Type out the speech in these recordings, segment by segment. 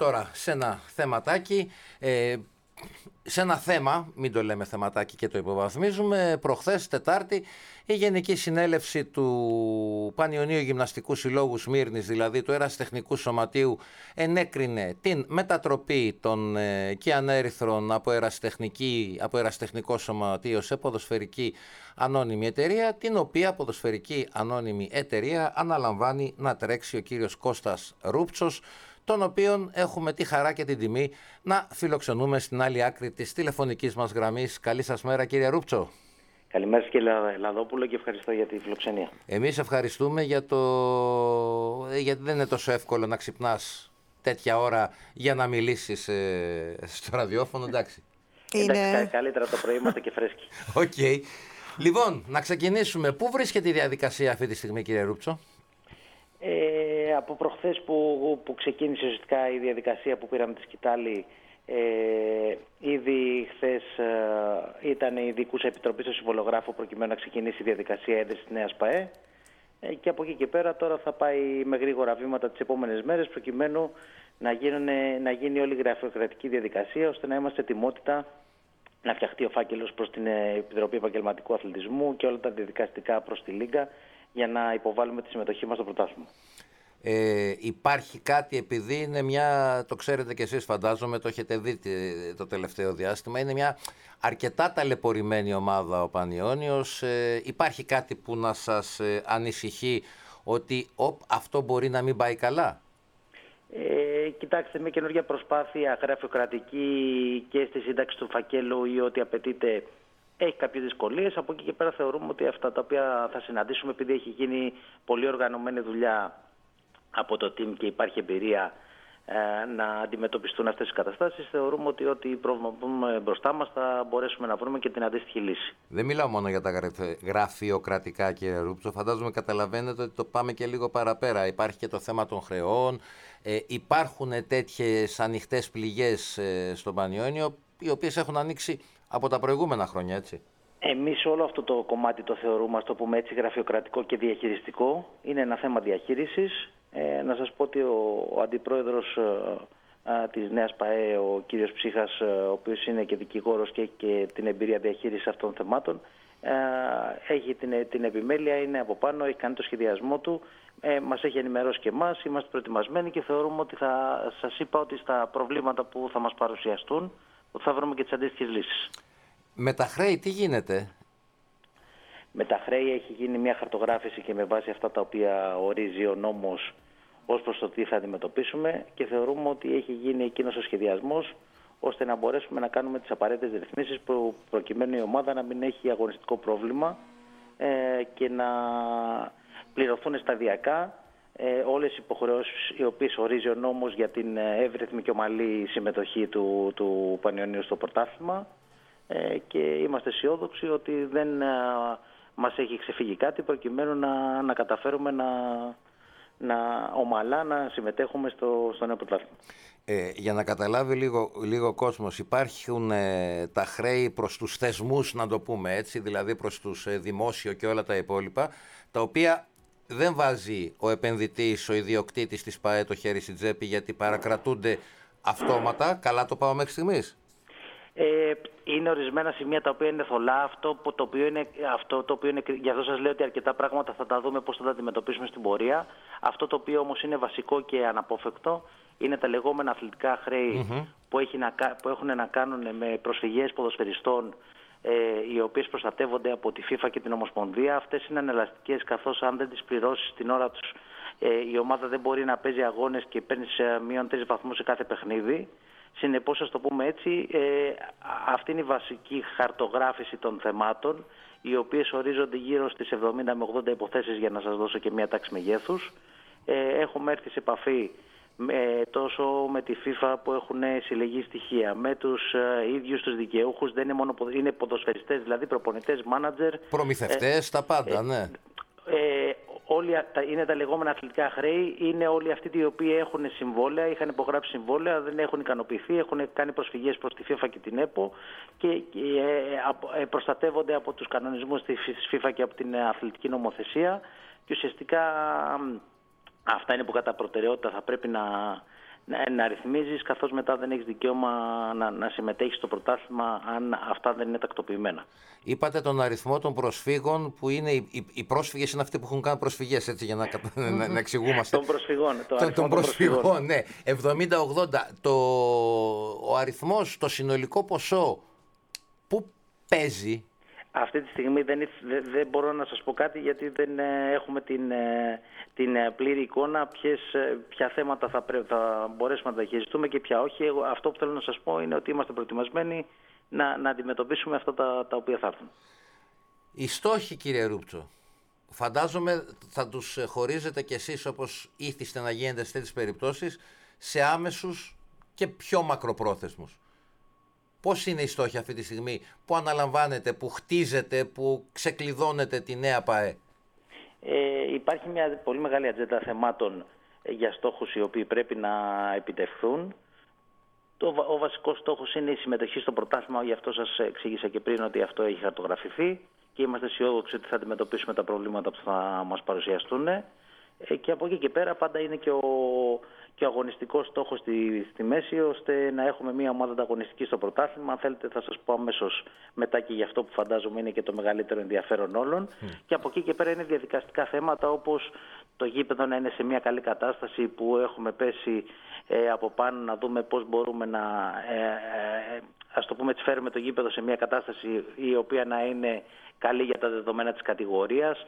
τώρα σε ένα θεματάκι, σε ένα θέμα, μην το λέμε θεματάκι και το υποβαθμίζουμε. Προχθές Τετάρτη η Γενική Συνέλευση του Πανιωνίου Γυμναστικού Συλλόγου Σμύρνης, δηλαδή του Ερασιτεχνικού Σωματείου, ενέκρινε την μετατροπή των κιανέριθρων από ερασιτεχνικό σωματείο σε ποδοσφαιρική ανώνυμη εταιρεία, την οποία ποδοσφαιρική ανώνυμη εταιρεία αναλαμβάνει να τρέξει ο κύριος Κώστας Ρούπτσος, τον οποίον έχουμε τη χαρά και την τιμή να φιλοξενούμε στην άλλη άκρη της τηλεφωνικής μας γραμμής. Καλή σας μέρα, κύριε Ρούπτσο. Καλημέρα κύριε Λαδόπουλο και ευχαριστώ για τη φιλοξενία. Εμείς ευχαριστούμε γιατί δεν είναι τόσο εύκολο να ξυπνάς τέτοια ώρα για να μιλήσεις στο ραδιόφωνο, εντάξει. Εντάξει, καλύτερα το πρωί είμαστε και φρέσκοι. Οκ. Λοιπόν, να ξεκινήσουμε. Πού βρίσκεται η διαδικασία αυτή τη στιγμή, κύριε Ρούπτσο? Από προχθές που ξεκίνησε ουσιαστικά η διαδικασία που πήραμε τη σκητάλη, ήδη χθες ήταν η ειδικούσα επιτροπή στο συμβολογράφο προκειμένου να ξεκινήσει η διαδικασία έδρυσης της νέας ΠΑΕ, και από εκεί και πέρα τώρα θα πάει με γρήγορα βήματα τις επόμενες μέρες προκειμένου να γίνει όλη η γραφειοκρατική διαδικασία, ώστε να είμαστε ετοιμότητα να φτιαχτεί ο φάκελος προς την Επιτροπή Επαγγελματικού Αθλητισμού και όλα τα διαδικαστικά προς τη Λίγκα για να υποβάλουμε τη συμμετοχή μας στο πρωτάθλημα. Υπάρχει κάτι, επειδή είναι το ξέρετε κι εσείς φαντάζομαι, το έχετε δει το τελευταίο διάστημα, είναι μια αρκετά ταλαιπωρημένη ομάδα ο Πανιώνιος. Υπάρχει κάτι που να σας ανησυχεί ότι αυτό μπορεί να μην πάει καλά? Κοιτάξτε, μια καινούργια προσπάθεια γραφειοκρατική και στη σύνταξη του φακέλου ή ό,τι απαιτείται έχει κάποιες δυσκολίες. Από εκεί και πέρα θεωρούμε ότι αυτά τα οποία θα συναντήσουμε, επειδή έχει γίνει πολύ οργανωμένη δουλειά από το team και υπάρχει εμπειρία να αντιμετωπιστούν αυτές τις καταστάσεις, θεωρούμε ότι ό,τι πρόβλημα που έχουμε μπροστά μας θα μπορέσουμε να βρούμε και την αντίστοιχη λύση. Δεν μιλάω μόνο για τα γραφειοκρατικά, κύριε Ρούπτσο. Φαντάζομαι καταλαβαίνετε ότι το πάμε και λίγο παραπέρα. Υπάρχει και το θέμα των χρεών. Υπάρχουν τέτοιες ανοιχτές πληγές στο Πανιώνιο, οι οποίες έχουν ανοίξει από τα προηγούμενα χρόνια, έτσι. Εμείς όλο αυτό το κομμάτι το θεωρούμε, ας το πούμε έτσι, γραφειοκρατικό και διαχειριστικό. Είναι ένα θέμα διαχείρισης. Να σας πω ότι ο αντιπρόεδρος της νέας ΠΑΕ, ο κύριος Ψύχας, ο οποίος είναι και δικηγόρος και έχει και την εμπειρία διαχείρισης αυτών των θεμάτων, έχει την επιμέλεια, είναι από πάνω, έχει κάνει το σχεδιασμό του, μας έχει ενημερώσει και εμάς, είμαστε προετοιμασμένοι και θεωρούμε ότι σας είπα ότι στα προβλήματα που θα μας παρουσιαστούν ότι θα βρούμε και τις αντίστοιχες λύσεις. Με τα χρέη τι γίνεται? Με τα χρέη έχει γίνει μια χαρτογράφηση και με βάση αυτά τα οποία ορίζει ο νόμος ως προς το τι θα αντιμετωπίσουμε, και θεωρούμε ότι έχει γίνει εκείνος ο σχεδιασμός ώστε να μπορέσουμε να κάνουμε τις απαραίτητες ρυθμίσεις προκειμένου η ομάδα να μην έχει αγωνιστικό πρόβλημα και να πληρωθούν σταδιακά όλες οι υποχρεώσεις οι οποίες ορίζει ο νόμος για την εύρυθμη και ομαλή συμμετοχή του Πανιωνίου στο πρωτάθλημα, και είμαστε αισιόδοξοι ότι δεν μας έχει ξεφύγει κάτι προκειμένου να καταφέρουμε ομαλά να συμμετέχουμε στο νέο πρωτάθλημα. Για να καταλάβει λίγο ο κόσμος, υπάρχουν τα χρέη προς τους θεσμούς, να το πούμε έτσι, δηλαδή προς τους δημόσιο και όλα τα υπόλοιπα, τα οποία δεν βάζει ο επενδυτής, ο ιδιοκτήτης της ΠΑΕ το χέρι στην τσέπη, γιατί παρακρατούνται αυτόματα. Καλά το πάω μέχρι στιγμής? Είναι ορισμένα σημεία τα οποία είναι θολά. Αυτό το οποίο είναι, γι' αυτό σας λέω ότι αρκετά πράγματα θα τα δούμε πώς θα τα αντιμετωπίσουμε στην πορεία. Αυτό το οποίο όμως είναι βασικό και αναπόφευκτο είναι τα λεγόμενα αθλητικά χρέη που έχουν να κάνουν με προσφυγές ποδοσφαιριστών, οι οποίες προστατεύονται από τη FIFA και την Ομοσπονδία. Αυτές είναι ανελαστικές, καθώς αν δεν τις πληρώσεις την ώρα τους η ομάδα δεν μπορεί να παίζει αγώνες και παίρνει μείον 3 βαθμούς σε κάθε παιχνίδι. Συνεπώς, ας το πούμε έτσι, αυτή είναι η βασική χαρτογράφηση των θεμάτων, οι οποίες ορίζονται γύρω στις 70 με 80 υποθέσεις, για να σας δώσω και μια τάξη μεγέθους. Έχουμε έρθει σε επαφή τόσο με τη FIFA που έχουν συλλεγεί στοιχεία, με τους ίδιους τους δικαιούχους, δεν είναι μόνο είναι ποδοσφαιριστές, δηλαδή προπονητές, μάνατζερ, προμηθευτές, τα πάντα, ναι. Όλοι είναι τα λεγόμενα αθλητικά χρέη, είναι όλοι αυτοί οι οποίοι έχουν συμβόλαια, είχαν υπογράψει συμβόλαια, δεν έχουν ικανοποιηθεί, έχουν κάνει προσφυγές προς τη FIFA και την ΕΠΟ και προστατεύονται από τους κανονισμούς της FIFA και από την αθλητική νομοθεσία, και ουσιαστικά αυτά είναι που κατά προτεραιότητα θα πρέπει να ρυθμίζεις, καθώς μετά δεν έχεις δικαίωμα να συμμετέχεις στο πρωτάθλημα αν αυτά δεν είναι τακτοποιημένα. Είπατε τον αριθμό των προσφύγων που είναι, οι πρόσφυγες είναι αυτοί που έχουν κάνει προσφυγές, έτσι, για να εξηγούμαστε. Των προσφυγών. Των προσφυγών, ναι. 70-80. Ο αριθμός, το συνολικό ποσό, πού παίζει? Αυτή τη στιγμή δεν μπορώ να σας πω κάτι, γιατί δεν έχουμε την πλήρη εικόνα ποια θέματα θα μπορέσουμε να τα διαχειριστούμε και ποια όχι. Αυτό που θέλω να σας πω είναι ότι είμαστε προετοιμασμένοι να αντιμετωπίσουμε αυτά τα οποία θα έρθουν. Οι στόχοι, κύριε Ρούπτσο, φαντάζομαι θα τους χωρίζετε κι εσείς, όπως ήθιστε να γίνεται σε τέτοιες περιπτώσεις, σε άμεσους και πιο μακροπρόθεσμους. Πώς είναι οι στόχοι αυτή τη στιγμή, που αναλαμβάνετε, που χτίζετε, που ξεκλειδώνετε τη νέα ΠΑΕ? Υπάρχει μια πολύ μεγάλη ατζέντα θεμάτων για στόχους οι οποίοι πρέπει να επιτευχθούν. Ο βασικός στόχος είναι η συμμετοχή στο πρωτάθλημα, γι' αυτό σας εξήγησα και πριν ότι αυτό έχει χαρτογραφηθεί και είμαστε αισιόδοξοι ότι θα αντιμετωπίσουμε τα προβλήματα που θα μας παρουσιαστούν. Και από εκεί και πέρα πάντα είναι και ο αγωνιστικός στόχος στη μέση, ώστε να έχουμε μια ομάδα ανταγωνιστική στο πρωτάθλημα. Αν θέλετε θα σας πω αμέσως μετά και γι' αυτό που φαντάζομαι είναι και το μεγαλύτερο ενδιαφέρον όλων. Και από εκεί και πέρα είναι διαδικαστικά θέματα, όπως το γήπεδο να είναι σε μια καλή κατάσταση που έχουμε πέσει από πάνω, να δούμε πώς μπορούμε να ας το πούμε, φέρουμε το γήπεδο σε μια κατάσταση η οποία να είναι καλή για τα δεδομένα της κατηγορίας.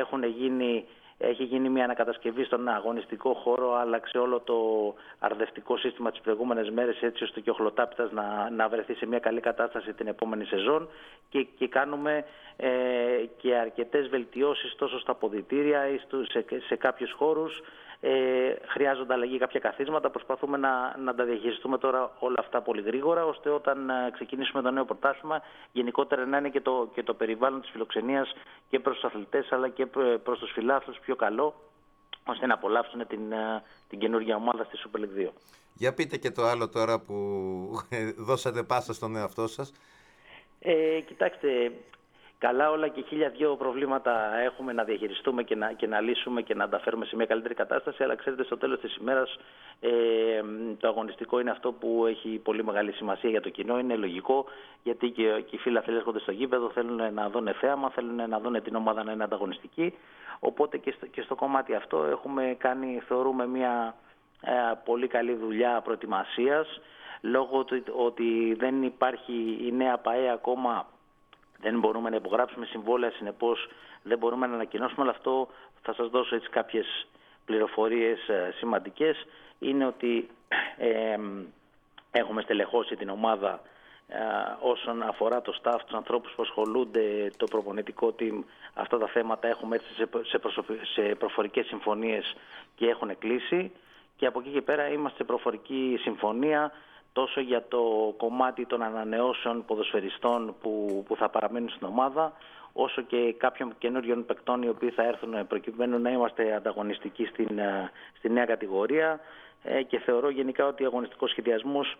Έχει γίνει μια ανακατασκευή στον αγωνιστικό χώρο, άλλαξε όλο το αρδευτικό σύστημα τις προηγούμενες μέρες, έτσι ώστε και ο Χλωτάπητας να βρεθεί σε μια καλή κατάσταση την επόμενη σεζόν και κάνουμε και αρκετές βελτιώσεις τόσο στα αποδυτήρια ή σε κάποιους χώρους. Χρειάζονται αλλαγή κάποια καθίσματα. Προσπαθούμε να τα διαχειριστούμε τώρα όλα αυτά πολύ γρήγορα, ώστε όταν ξεκινήσουμε το νέο πρωτάθλημα γενικότερα να είναι και το περιβάλλον της φιλοξενίας και προς τους αθλητές αλλά και προς τους φιλάθλους πιο καλό, ώστε να απολαύσουν την καινούργια ομάδα στη Super League 2. Για πείτε και το άλλο τώρα που δώσατε πάσα στον εαυτό σας. Κοιτάξτε, καλά όλα και 1002 προβλήματα έχουμε να διαχειριστούμε και να λύσουμε και να τα φέρουμε σε μια καλύτερη κατάσταση, αλλά ξέρετε, στο τέλος της ημέρας το αγωνιστικό είναι αυτό που έχει πολύ μεγάλη σημασία για το κοινό. Είναι λογικό, γιατί και οι φίλαθλοι έρχονται στο γήπεδο, θέλουν να δουν θέαμα, θέλουν να δουν την ομάδα να είναι ανταγωνιστική. Οπότε και στο κομμάτι αυτό έχουμε κάνει, θεωρούμε, μια πολύ καλή δουλειά προετοιμασίας. Λόγω του ότι δεν υπάρχει η νέα ΠΑΕ ακόμα, δεν μπορούμε να υπογράψουμε συμβόλαια, συνεπώς δεν μπορούμε να ανακοινώσουμε. Αλλά αυτό θα σας δώσω έτσι κάποιες πληροφορίες σημαντικές. Είναι ότι έχουμε στελεχώσει την ομάδα όσον αφορά το staff, τους ανθρώπους που ασχολούνται, το προπονητικό team. Αυτά τα θέματα έχουμε έρθει σε προφορικές συμφωνίες και έχουν κλείσει. Και από εκεί και πέρα είμαστε σε προφορική συμφωνία τόσο για το κομμάτι των ανανεώσεων ποδοσφαιριστών που θα παραμείνουν στην ομάδα, όσο και κάποιων καινούριων παικτών οι οποίοι θα έρθουν προκειμένου να είμαστε ανταγωνιστικοί στη νέα κατηγορία. Και θεωρώ γενικά ότι ο αγωνιστικός σχεδιασμός,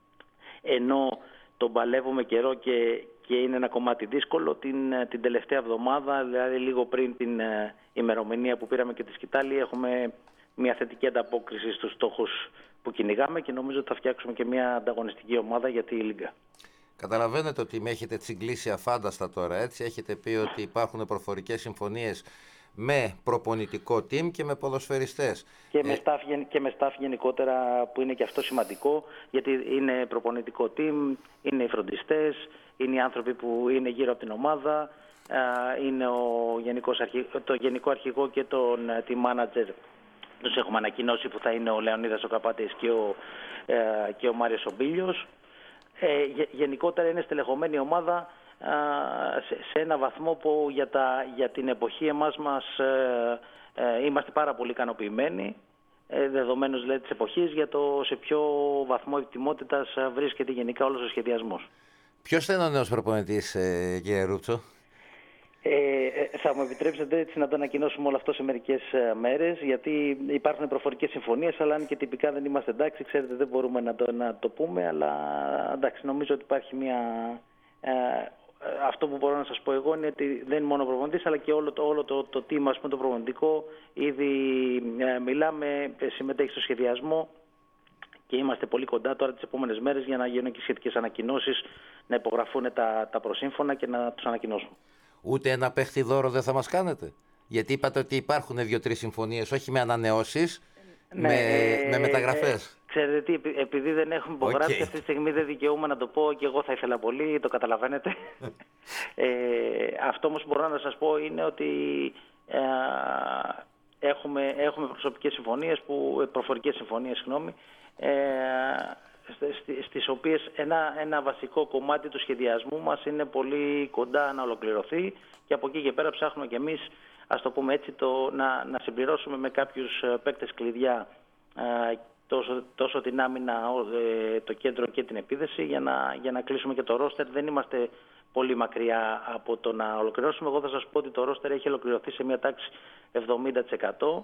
ενώ τον παλεύουμε καιρό και είναι ένα κομμάτι δύσκολο, την τελευταία εβδομάδα, δηλαδή λίγο πριν την ημερομηνία που πήραμε και τη σκητάλη, έχουμε μια θετική ανταπόκριση στους στόχους που κυνηγάμε και νομίζω ότι θα φτιάξουμε και μια ανταγωνιστική ομάδα για τη Λίγκα. Καταλαβαίνετε ότι με έχετε τσιγκλίσει αφάνταστα τώρα, έτσι. Έχετε πει ότι υπάρχουν προφορικές συμφωνίες με προπονητικό team και με ποδοσφαιριστές. Και με staff γενικότερα, που είναι και αυτό σημαντικό, γιατί είναι προπονητικό team, είναι οι φροντιστές, είναι οι άνθρωποι που είναι γύρω από την ομάδα, είναι το γενικό αρχηγό και τη manager. Τους έχουμε ανακοινώσει που θα είναι ο Λεωνίδας ο Καπάτης και ο Μάριος ο Μπίλιος. Γενικότερα είναι στελεχωμένη ομάδα σε ένα βαθμό που για την εποχή είμαστε πάρα πολύ ικανοποιημένοι, δεδομένως δηλαδή της εποχής, για το σε ποιο βαθμό ετοιμότητας βρίσκεται γενικά όλος ο σχεδιασμός. Ποιος θα είναι ο νέος προπονητής, κύριε Ρούπτσο? Θα μου επιτρέψετε έτσι να το ανακοινώσουμε όλο αυτό σε μερικές μέρες, γιατί υπάρχουν προφορικές συμφωνίες, αλλά αν και τυπικά δεν είμαστε εντάξει, ξέρετε, δεν μπορούμε να το πούμε, αλλά εντάξει, νομίζω ότι υπάρχει αυτό που μπορώ να σας πω εγώ είναι ότι δεν είναι μόνο ο προπονητής, αλλά και όλο το team, ας πούμε, το προπονητικό, ήδη μιλάμε, συμμετέχει στο σχεδιασμό και είμαστε πολύ κοντά τώρα τις επόμενες μέρες για να γίνουν και σχετικές ανακοινώσεις, να υπογραφούν τα προσύμφωνα και να τους ανακοινώσουν. Ούτε ένα παίχτη δώρο δεν θα μας κάνετε? Γιατί είπατε ότι υπάρχουν 2-3 συμφωνίες, όχι με ανανεώσεις, με μεταγραφές. Ξέρετε τι, επειδή δεν έχουμε υπογράψει, αυτή τη στιγμή δεν δικαιούμαι να το πω και εγώ θα ήθελα πολύ, το καταλαβαίνετε. Αυτό όμως που μπορώ να σας πω είναι ότι έχουμε προσωπικές συμφωνίες, προφορικές συμφωνίες, στις οποίες ένα βασικό κομμάτι του σχεδιασμού μας είναι πολύ κοντά να ολοκληρωθεί και από εκεί και πέρα ψάχνουμε κι εμείς, ας το πούμε έτσι, να συμπληρώσουμε με κάποιους παίκτες κλειδιά τόσο την άμυνα, το κέντρο και την επίδεση για να κλείσουμε και το ρόστερ. Δεν είμαστε πολύ μακριά από το να ολοκληρώσουμε. Εγώ θα σας πω ότι το ρόστερ έχει ολοκληρωθεί σε μια τάξη 70%.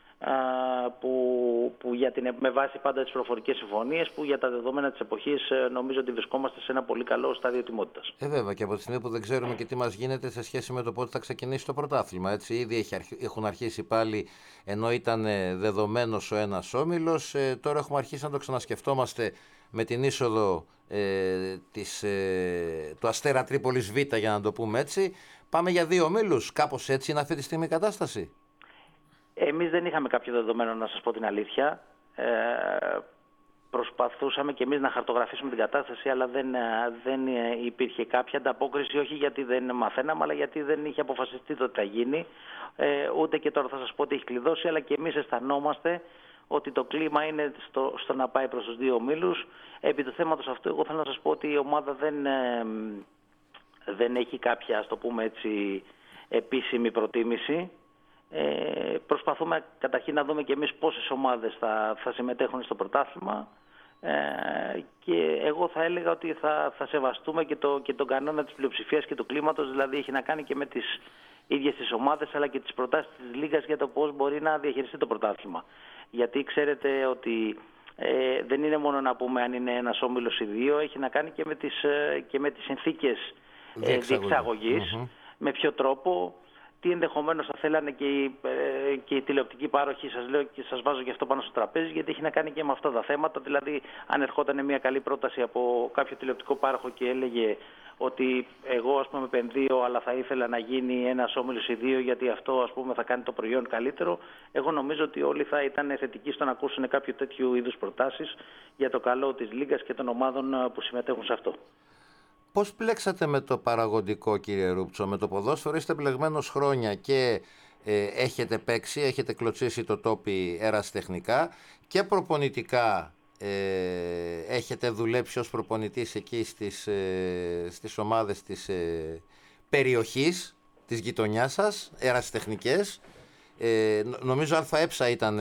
Που με βάση πάντα τις προφορικές συμφωνίες, που για τα δεδομένα της εποχής νομίζω ότι βρισκόμαστε σε ένα πολύ καλό στάδιο τιμότητας. Βέβαια, και από τη στιγμή που δεν ξέρουμε και τι μας γίνεται σε σχέση με το πότε θα ξεκινήσει το πρωτάθλημα. Έτσι, ήδη έχουν αρχίσει πάλι, ενώ ήταν δεδομένος ο ένας όμιλος, τώρα έχουμε αρχίσει να το ξανασκεφτόμαστε με την είσοδο του Αστέρα Τρίπολης Β, για να το πούμε έτσι. Πάμε για 2 ομίλους. Κάπως έτσι είναι αυτή τη στιγμή η κατάσταση. Εμείς δεν είχαμε κάποιο δεδομένο, να σας πω την αλήθεια. Προσπαθούσαμε και εμείς να χαρτογραφήσουμε την κατάσταση, αλλά δεν υπήρχε κάποια ανταπόκριση, όχι γιατί δεν μαθαίναμε, αλλά γιατί δεν είχε αποφασιστεί το τι θα γίνει. Ούτε και τώρα θα σας πω ότι έχει κλειδώσει, αλλά και εμείς αισθανόμαστε ότι το κλίμα είναι στο να πάει προς τους 2 ομίλους. Επί του θέματος αυτού, εγώ θέλω να σας πω ότι η ομάδα δεν έχει κάποια, ας το πούμε έτσι, επίσημη προτίμηση. Προσπαθούμε καταρχήν να δούμε και εμείς πόσες ομάδες θα συμμετέχουν στο πρωτάθλημα, και εγώ θα έλεγα ότι θα σεβαστούμε και τον κανόνα της πλειοψηφίας και του κλίματος, δηλαδή έχει να κάνει και με τις ίδιες τις ομάδες αλλά και τις προτάσεις της Λίγκας για το πώς μπορεί να διαχειριστεί το πρωτάθλημα. Γιατί ξέρετε ότι δεν είναι μόνο να πούμε αν είναι ένας όμιλος ή 2, έχει να κάνει και με τις συνθήκες διεξαγωγής, με ποιο τρόπο, τι ενδεχομένως θα θέλανε και οι τηλεοπτικοί πάροχοι, σας λέω και σας βάζω και αυτό πάνω στο τραπέζι, γιατί έχει να κάνει και με αυτά τα θέματα. Δηλαδή, αν ερχόταν μια καλή πρόταση από κάποιο τηλεοπτικό πάροχο και έλεγε ότι εγώ, ας πούμε, επενδύω, αλλά θα ήθελα να γίνει ένας όμιλος ή 2, γιατί αυτό, ας πούμε, θα κάνει το προϊόν καλύτερο, εγώ νομίζω ότι όλοι θα ήταν θετικοί στο να ακούσουν κάποιο τέτοιου είδους προτάσεις για το καλό της Λίγκας και των ομάδων που συμμετέχουν σε αυτό. Πώς πλέξατε με το παραγωγικό, κύριε Ρούπτσο? Με το ποδόσφαιρο είστε μπλεγμένος χρόνια και έχετε παίξει, έχετε κλωτσίσει το τόπι ερασιτεχνικά και προπονητικά έχετε δουλέψει ως προπονητής εκεί στις ομάδες της περιοχής, της γειτονιάς σας, ερασιτεχνικές. Νομίζω ΑΕ ήταν...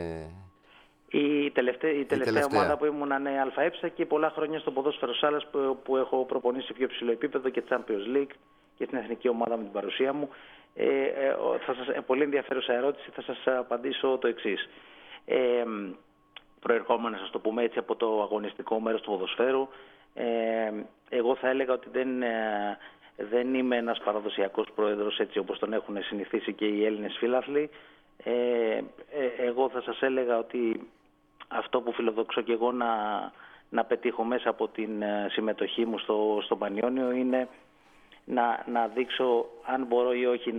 Η τελευταία ομάδα που ήμουν είναι ΑΕ και πολλά χρόνια στο ποδόσφαιρο σάλας που έχω προπονήσει σε πιο ψηλό επίπεδο και Champions League και στην εθνική ομάδα με την παρουσία μου. Πολύ ενδιαφέρουσα ερώτηση, θα σας απαντήσω το εξής. Προερχόμενος, ας το πούμε έτσι, από το αγωνιστικό μέρος του ποδοσφαίρου, εγώ θα έλεγα ότι δεν είμαι ένας παραδοσιακός πρόεδρος έτσι όπως τον έχουν συνηθίσει και οι Έλληνες φίλαθλοι. Εγώ θα σας έλεγα ότι αυτό που φιλοδοξώ και εγώ να πετύχω μέσα από την συμμετοχή μου στο Πανιόνιο είναι να δείξω, αν μπορώ ή όχι,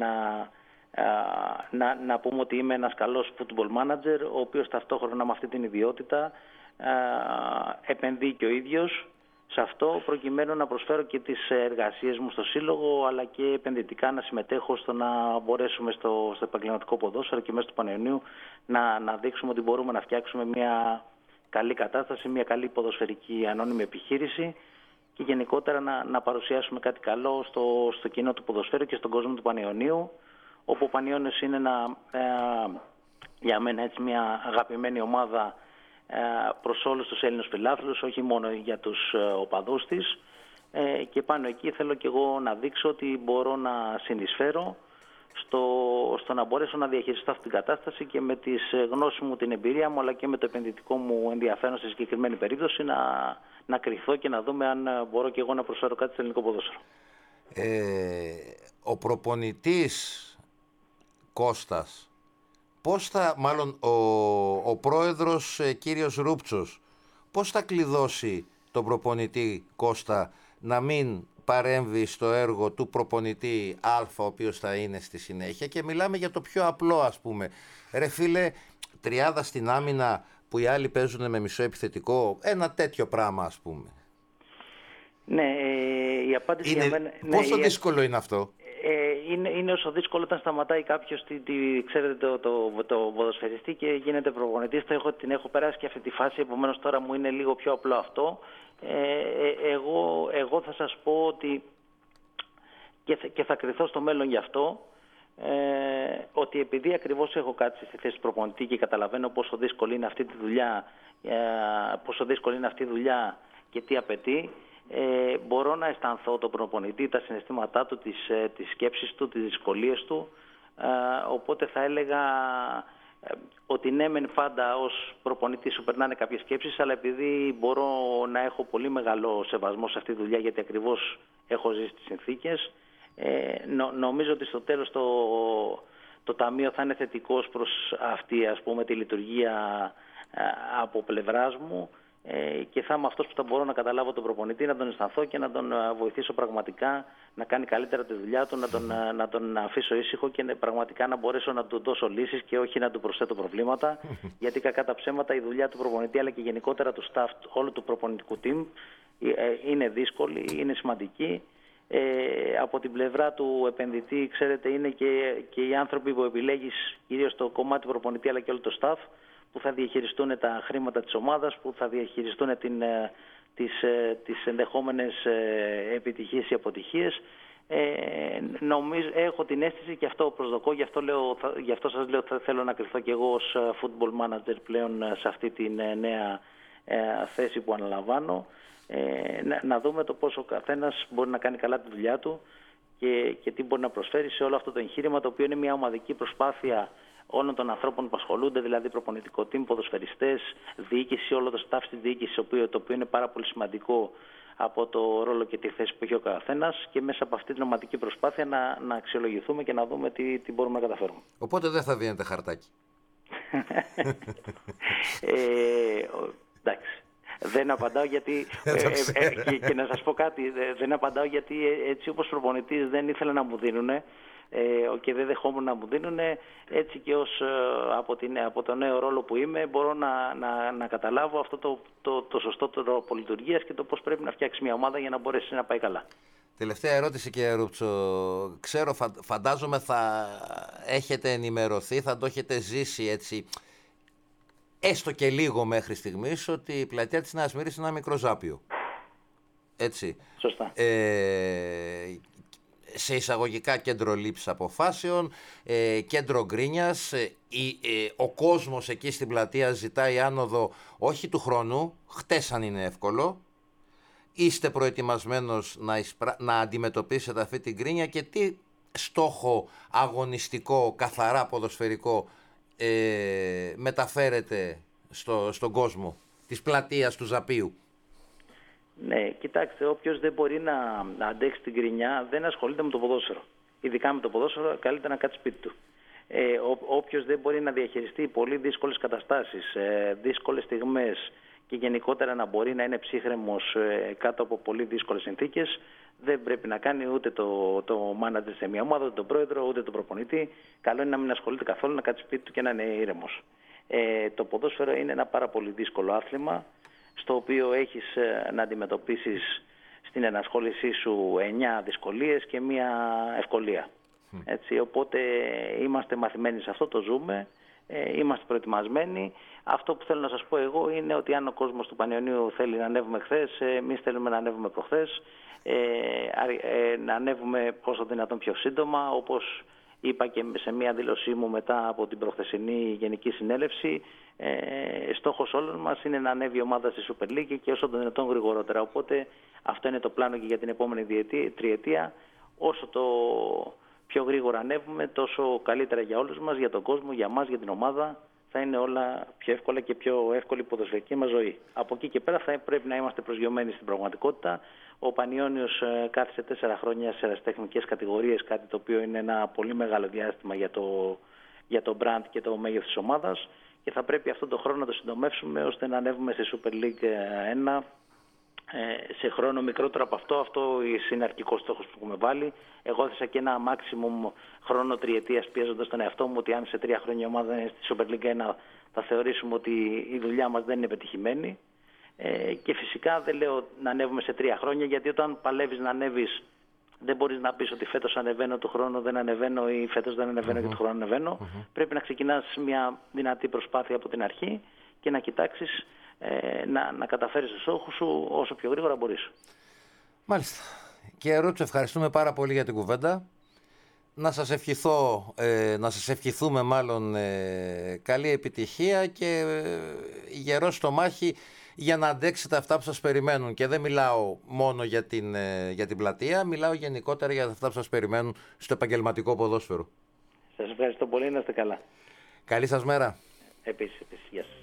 να πούμε ότι είμαι ένας καλός football manager, ο οποίος ταυτόχρονα με αυτή την ιδιότητα επενδύει και ο ίδιος σε αυτό, προκειμένου να προσφέρω και τις εργασίες μου στο σύλλογο, αλλά και επενδυτικά να συμμετέχω στο να μπορέσουμε στο επαγγελματικό ποδόσφαιρο και μέσα του Πανιωνίου να δείξουμε ότι μπορούμε να φτιάξουμε μια καλή κατάσταση, μια καλή ποδοσφαιρική ανώνυμη επιχείρηση και γενικότερα να παρουσιάσουμε κάτι καλό στο κοινό του ποδοσφαίρου και στον κόσμο του Πανιωνίου, όπου ο Πανιώνιος είναι για μένα έτσι μια αγαπημένη ομάδα προς όλους τους Έλληνες φιλάθλους, όχι μόνο για τους οπαδούς της, και πάνω εκεί θέλω και εγώ να δείξω ότι μπορώ να συνεισφέρω στο να μπορέσω να διαχειριστώ αυτή την κατάσταση και με τις γνώσεις μου, την εμπειρία μου, αλλά και με το επενδυτικό μου ενδιαφέρον στη συγκεκριμένη περίπτωση να κρυφθώ και να δούμε αν μπορώ και εγώ να προσφέρω κάτι στο ελληνικό ποδόσφαιρο. Ο προπονητής Κώστας, μάλλον ο πρόεδρος κύριος Ρούπτσος, πώς θα κλειδώσει τον προπονητή Κώστα να μην παρέμβει στο έργο του προπονητή Α, ο οποίος θα είναι στη συνέχεια, και μιλάμε για το πιο απλό, ας πούμε. Ρε φίλε, τριάδα στην άμυνα που οι άλλοι παίζουν με μισό επιθετικό, ένα τέτοιο πράγμα, ας πούμε. Ναι, η απάντηση για μένα... Πόσο δύσκολο είναι αυτό? Είναι όσο δύσκολο όταν σταματάει κάποιος, ξέρετε, το ποδοσφαιριστή και γίνεται προπονητής. Την έχω περάσει και αυτή τη φάση, επομένως τώρα μου είναι λίγο πιο απλό αυτό. Εγώ θα σας πω ότι και θα κριθώ στο μέλλον γι' αυτό, ότι επειδή ακριβώς έχω κάτσει στη θέση του προπονητή και καταλαβαίνω πόσο δύσκολη είναι αυτή η δουλειά και τι απαιτεί, μπορώ να αισθανθώ τον προπονητή, τα συναισθήματά του, τις σκέψεις του, τις δυσκολίες του, οπότε θα έλεγα ότι ναι μεν πάντα ως προπονητή σου περνάνε κάποιες σκέψεις, αλλά επειδή μπορώ να έχω πολύ μεγάλο σεβασμό σε αυτή τη δουλειά, γιατί ακριβώς έχω ζήσει τις συνθήκες, νομίζω ότι στο τέλος το Ταμείο θα είναι θετικός προς αυτή, ας πούμε, τη λειτουργία από πλευράς μου, και θα είμαι αυτός που θα μπορώ να καταλάβω τον προπονητή, να τον αισθανθώ και να τον βοηθήσω πραγματικά να κάνει καλύτερα τη δουλειά του, να τον αφήσω ήσυχο και πραγματικά να μπορέσω να του δώσω λύσεις και όχι να του προσθέτω προβλήματα, γιατί κακά τα ψέματα η δουλειά του προπονητή αλλά και γενικότερα του staff όλου του προπονητικού team είναι δύσκολη, είναι σημαντική. Από την πλευρά του επενδυτή, ξέρετε, είναι και οι άνθρωποι που επιλέγεις, κυρίως το κομμάτι προπονητή αλλά και όλο το staff, που θα διαχειριστούν τα χρήματα της ομάδας, που θα διαχειριστούν τις ενδεχόμενες επιτυχίες ή αποτυχίες. Νομίζω, έχω την αίσθηση και αυτό προσδοκώ, γι' αυτό σας λέω ότι θέλω να κρυφθώ και εγώ ως football manager πλέον σε αυτή την νέα θέση που αναλαμβάνω, να δούμε το πόσο ο καθένας μπορεί να κάνει καλά τη δουλειά του και τι μπορεί να προσφέρει σε όλο αυτό το εγχείρημα, το οποίο είναι μια ομαδική προσπάθεια όλων των ανθρώπων που ασχολούνται, δηλαδή προπονητικό team, ποδοσφαιριστές, διοίκηση, όλο το staff στη διοίκηση, το οποίο είναι πάρα πολύ σημαντικό από το ρόλο και τη θέση που έχει ο καθένας, και μέσα από αυτή την ομαδική προσπάθεια να αξιολογηθούμε και να δούμε τι μπορούμε να καταφέρουμε. Οπότε δεν θα δίνετε χαρτάκι. Εντάξει. Δεν απαντάω γιατί, και να σας πω κάτι, δεν απαντάω γιατί έτσι όπως προπονητής δεν ήθελα να μου δίνουν και δεν δεχόμουν να μου δίνουν, έτσι και από το νέο ρόλο που είμαι μπορώ να καταλάβω αυτό το σωστό τρόπο λειτουργίας και το πώς πρέπει να φτιάξει μια ομάδα για να μπορέσει να πάει καλά. Τελευταία ερώτηση, κύριε Ρούπτσο. Ξέρω, φαντάζομαι θα έχετε ενημερωθεί, θα το έχετε ζήσει έτσι, έστω και λίγο μέχρι στιγμής, ότι η πλατεία της Νέας Μύρης είναι ένα μικρό Ζάπιο. Έτσι. Σωστά. Σε εισαγωγικά κέντρο λήψης αποφάσεων, κέντρο γκρίνιας. Ο κόσμος εκεί στην πλατεία ζητάει άνοδο όχι του χρόνου, χτες αν είναι εύκολο. Είστε προετοιμασμένος να αντιμετωπίσετε αυτή την γκρίνια και τι στόχο αγωνιστικό, καθαρά ποδοσφαιρικό μεταφέρετε στον κόσμο της πλατείας του Ζαπίου? Ναι, κοιτάξτε, όποιος δεν μπορεί να αντέξει την γκρινιά δεν ασχολείται με το ποδόσφαιρο. Ειδικά με το ποδόσφαιρο, καλύτερα να κάτσει σπίτι του. Όποιος δεν μπορεί να διαχειριστεί πολύ δύσκολες καταστάσεις, δύσκολες στιγμές και γενικότερα να μπορεί να είναι ψύχρεμος κάτω από πολύ δύσκολες συνθήκες, δεν πρέπει να κάνει ούτε το manager σε μια ομάδα, ούτε τον πρόεδρο, ούτε τον προπονητή. Καλό είναι να μην ασχολείται καθόλου, να κάτσει σπίτι του και να είναι ήρεμος. Το ποδόσφαιρο είναι ένα πάρα πολύ δύσκολο άθλημα, στο οποίο έχεις να αντιμετωπίσεις στην ενασχόλησή σου 9 δυσκολίες και μία ευκολία. Έτσι, οπότε είμαστε μαθημένοι σε αυτό, το ζούμε, είμαστε προετοιμασμένοι. Αυτό που θέλω να σας πω εγώ είναι ότι αν ο κόσμος του Πανιωνίου θέλει να ανέβουμε χθες, εμείς θέλουμε να ανέβουμε προχθές, να ανέβουμε όσο δυνατόν πιο σύντομα, όπως είπα και σε μία δήλωσή μου μετά από την προχθεσινή Γενική Συνέλευση. Στόχος όλων μας είναι να ανέβει η ομάδα στη Super League και όσο το δυνατόν γρηγορότερα. Οπότε αυτό είναι το πλάνο και για την επόμενη τριετία. Όσο το πιο γρήγορα ανέβουμε, τόσο καλύτερα για όλους μας, για τον κόσμο, για μας, για την ομάδα. Θα είναι όλα πιο εύκολα και πιο εύκολη η ποδοσφαιρική μας ζωή. Από εκεί και πέρα θα πρέπει να είμαστε προσγειωμένοι στην πραγματικότητα. Ο Πανιώνιος κάθισε 4 χρόνια σε ερασιτεχνικές κατηγορίες, κάτι το οποίο είναι ένα πολύ μεγάλο διάστημα για το brand και το μέγεθος της ομάδας. και θα πρέπει αυτόν τον χρόνο να το συντομεύσουμε ώστε να ανέβουμε στη Super League 1 σε χρόνο μικρότερο από αυτό. Αυτό είναι αρχικός στόχος που έχουμε βάλει. Εγώ έθεσα και ένα maximum χρόνο τριετίας, πιέζοντας τον εαυτό μου ότι αν σε 3 χρόνια η ομάδα είναι στη Super League 1 θα θεωρήσουμε ότι η δουλειά μας δεν είναι πετυχημένη. Και φυσικά δεν λέω να ανέβουμε σε 3 χρόνια, γιατί όταν παλεύεις να ανέβεις, δεν μπορείς να πεις ότι φέτος ανεβαίνω, του χρόνου δεν ανεβαίνω, ή φέτος δεν ανεβαίνω και του χρόνου ανεβαίνω. Πρέπει να ξεκινάς μια δυνατή προσπάθεια από την αρχή και να κοιτάξεις να καταφέρεις τους στόχους σου όσο πιο γρήγορα μπορείς. Μάλιστα. Κύριε Ρούτσο, ευχαριστούμε πάρα πολύ για την κουβέντα. Να σας ευχηθούμε μάλλον καλή επιτυχία και γερό στο μάχη για να αντέξετε αυτά που σας περιμένουν. Και δεν μιλάω μόνο για την πλατεία, μιλάω γενικότερα για αυτά που σας περιμένουν στο επαγγελματικό ποδόσφαιρο. Σας ευχαριστώ πολύ, να είστε καλά. Καλή σας μέρα. Επίσης, γεια σας.